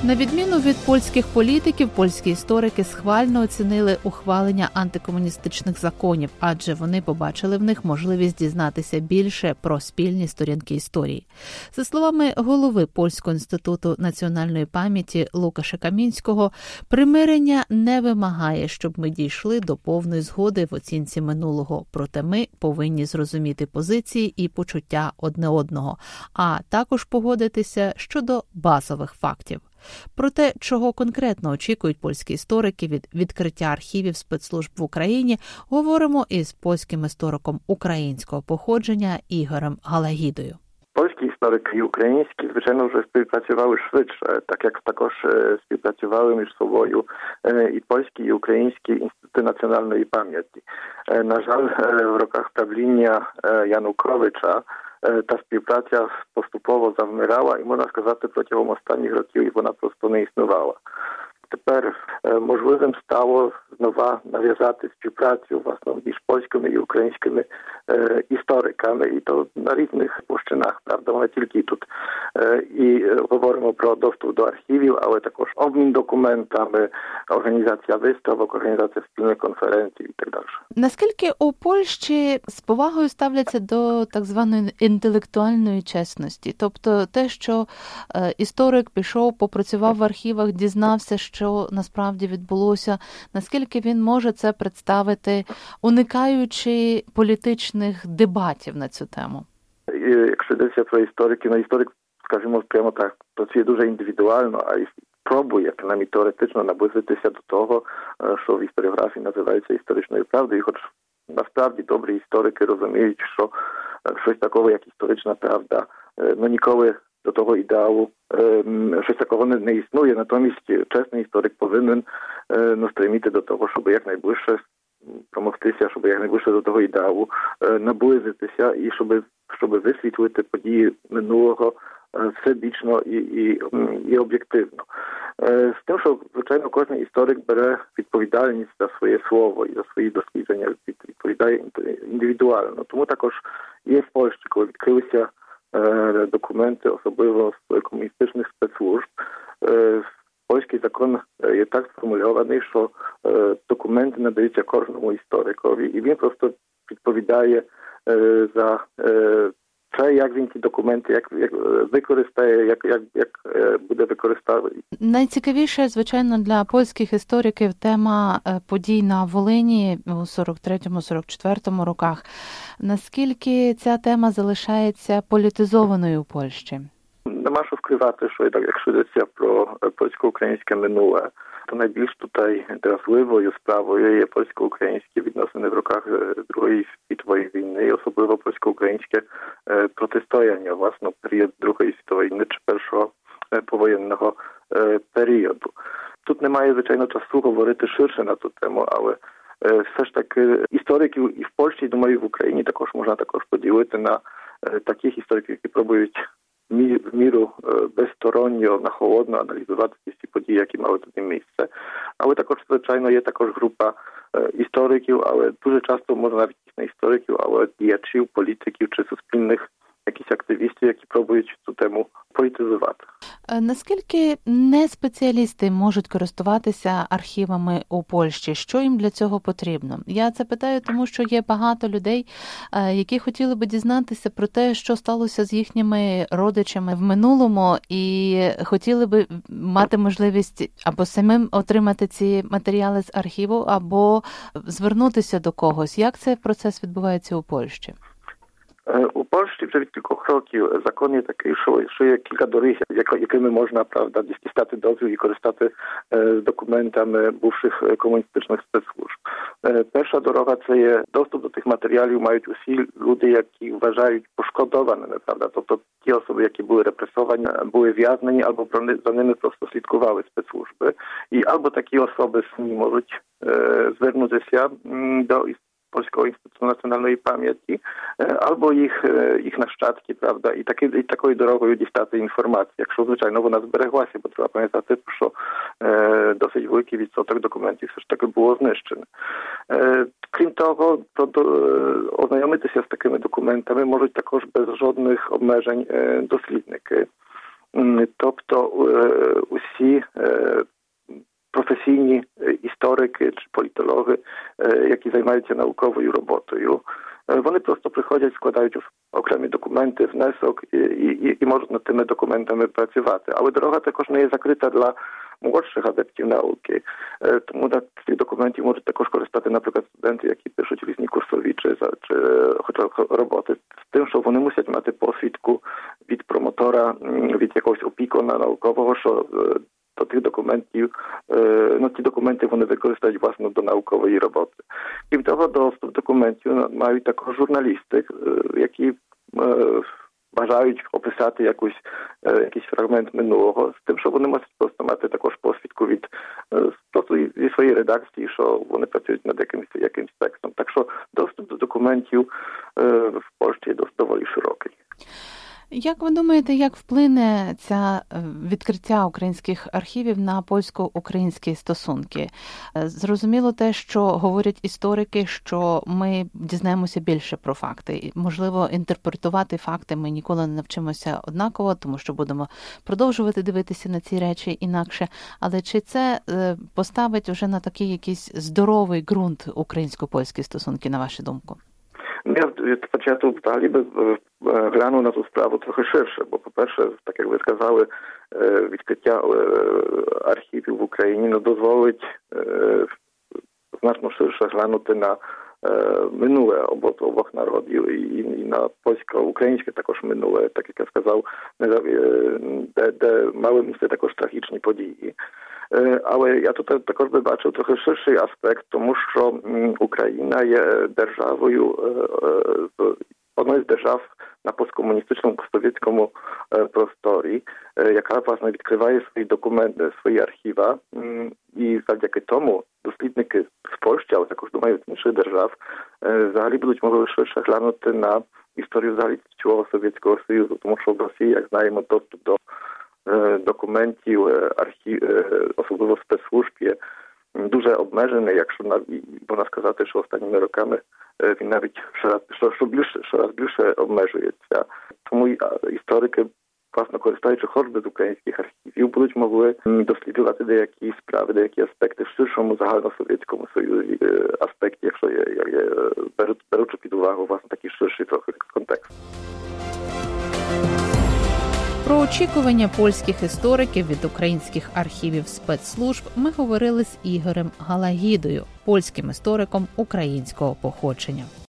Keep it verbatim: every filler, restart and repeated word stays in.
На відміну від польських політиків, польські історики схвально оцінили ухвалення антикомуністичних законів, адже вони побачили в них можливість дізнатися більше про спільні сторінки історії. За словами голови Польського інституту національної пам'яті Лукаша Камінського, примирення не вимагає, щоб ми дійшли до повної згоди в оцінці минулого, проте ми повинні зрозуміти позиції і почуття одне одного, а також погодитися щодо базових фактів. Про те, чого конкретно очікують польські історики від відкриття архівів спецслужб в Україні, говоримо із польським істориком українського походження Ігорем Галагідою. Polski historyk i ukraiński zwyczajno, że współpracowały szybsze, tak jak також współpracowały między sobą i polski, i ukraiński Instytuty Nacjonalnej Pamięci. Na żal w rokach правління Януковича та співпраця поступово завмирала, і, можна сказати, протягом останніх років вона просто не існувала. Тепер можливим стало знову нав'язати співпрацю власне між польськими і українськими е, істориками, і то на різних площинах, правда, не тільки тут. Е, і говоримо про доступ до архівів, але також обмін документами, організація виставок, організація спільних конференцій і так далі. Наскільки у Польщі з повагою ставляться до так званої інтелектуальної чесності? Тобто те, що е, історик пішов, попрацював в архівах, дізнався, що насправді відбулося, наскільки він може це представити, уникаючи політичних дебатів на цю тему? Якщо йдеться про історики, ну історик, скажімо, прямо так, працює дуже індивідуально, а пробує, принаймні теоретично, наблизитися до того, що в історіографії називається історичною правдою, хоч насправді добрі історики розуміють, що щось такого, як історична правда, ну ніколи до того ідеалу щось такого не, не існує. Натомість чесний історик повинен ну, стреміти до того, щоб якнайближче промогтися, щоб якнайближче до того ідеалу наблизитися і щоб, щоб висвітлити події минулого всебічно і, і, і об'єктивно. З тим, що, звичайно, кожен історик бере відповідальність за своє слово і за свої дослідження, відповідає індивідуально. Тому також є в Польщі, коли відкрилися документи, особливо з комуністичних спецслужб. Польський закон є так сформульований, що документи надаються кожному історикові, і він просто відповідає за це, як він ці документи, як, як використає, як, як, як буде використовувати. Найцікавіше, звичайно, для польських істориків тема подій на Волині у сорок третьому - сорок четвертому роках. Наскільки ця тема залишається політизованою у Польщі? Нема що вкривати, що якщо йдеться про польсько-українське минуле, то найбільш tutaj дразливою справою є польсько-українські відносини в роках Другої світової війни, і особливо польсько-українське протистояння, власне, період Другої світової війни чи першого повоєнного періоду. Тут немає, звичайно, часу говорити ширше на цю тему, але все ж таки істориків і в Польщі, і, думаю, і в Україні також можна також поділити на таких істориків, які пробують в міру безсторонньо, на холодно аналізувати ці події, які мали тоді місце. Але також, звичайно, є також група істориків, але дуже часто, можна навіть не істориків, але діячів, політиків чи суспільних якісь активістів, які пробують цю тему політизувати. Наскільки не спеціалісти можуть користуватися архівами у Польщі? Що їм для цього потрібно? Я це питаю, тому що є багато людей, які хотіли би дізнатися про те, що сталося з їхніми родичами в минулому, і хотіли би мати можливість або самим отримати ці матеріали з архіву, або звернутися до когось. Як цей процес відбувається у Польщі? У Польщі вже від кількох років закон є такий, що, що є кілька доріг, якими можна, правда, дістати дозвіл і користати з документами бувших комуністичних спецслужб. Перша дорога – це є доступ до тих матеріалів мають усі люди, які вважають пошкодованими, правда, тобто ті особи, які були репресовані, були в'язнені, або за ними просто слідкували спецслужби. І або такі особи самі можуть е, звернутися до Polskiego Instytutu Nacionalnej Pamięci, albo їх, їх нащадки, правда, і, таки, і такою дорогою дістати інформацію, якщо, звичайно, вона збереглася, бо треба пам'ятати, що е, досить великий відсоток документів все ж таки було знищено. Е, крім того, про, до, ознайомитися з такими документами можуть також без жодних обмежень е, дослідники. Тобто усі професійні історики чи політологи, які займаються науковою роботою, вони просто приходять, складають окремі документи, внесок і, і, і можуть над тими документами працювати. Але дорога також не є закрита для молодших адептів науки. Тому на цих документів можуть також користати, наприклад, студенти, які пишуть різні курсові чи, чи хоча роботи, з тим, що вони мусять мати посвідку від промотора, від якогось опікуна наукового, що до тих документів, ну, ті документи вони використають, власне, до наукової роботи. Крім того, доступ документів мають також журналісти, які бажають описати якусь, якийсь фрагмент минулого, з тим, що вони можуть просто мати також посвідку від просто зі своєї редакції, що вони працюють над якимось, якимось текстом. Так що доступ до документів в Польщі доволі широкий. Як ви думаєте, як вплине це відкриття українських архівів на польсько-українські стосунки? Зрозуміло те, що говорять історики, що ми дізнаємося більше про факти. Можливо, інтерпретувати факти ми ніколи не навчимося однаково, тому що будемо продовжувати дивитися на ці речі інакше. Але чи це поставить вже на такий якийсь здоровий ґрунт українсько-польські стосунки, на вашу думку? Я, я тут взагалі би глянув на ту справу трохи ширше, бо, по-перше, так як ви сказали, відкриття архівів в Україні ну, дозволить значно ширше глянути на минуле обох, обох народів і, і на польсько-українське також минуле, так як я сказав, де, де мали місце також трагічні події. Але я тут також би бачив трохи ширший аспект, тому що Україна є державою, одною з держав на посткомуністичному, постсовєтському просторі, яка, власне, відкриває свої документи, свої архіва. І завдяки тому дослідники з Польщі, але також, думаю, з інших держав, взагалі будуть могли швидше глянути на історію взагалі цілого Совєтського Союзу, тому що в Росії, як знаємо, доступ до документів, архів, особливо спецслужб, є дуже обмежений, якщо можна сказати, що останніми роками він навіть щораз, що, що більше, щораз більше обмежується. Тому історики, власне, користуючи хоч з українських архівів, будуть могли досліджувати деякі справи, деякі аспекти в ширшому загальносовєтському союзі аспекті, якщо є, є беручи під увагу, власне, такий ширший трохи контекст. Про очікування польських істориків від українських архівів спецслужб ми говорили з Ігорем Галагідою, польським істориком українського походження.